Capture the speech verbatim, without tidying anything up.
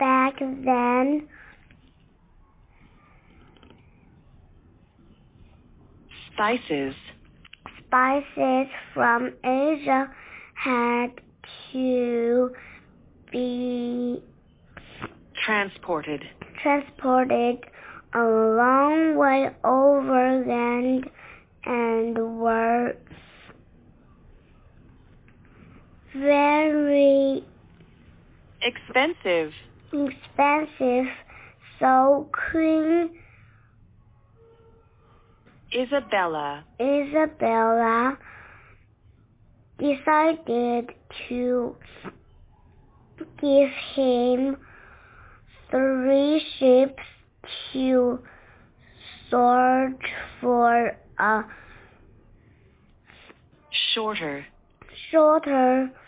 back then. Spices. Spices from Asia had to be Transported. transported a long way overland and were very Expensive. expensive. So Queen Isabella. Isabella decided to give him three ships to search for a Shorter. shorter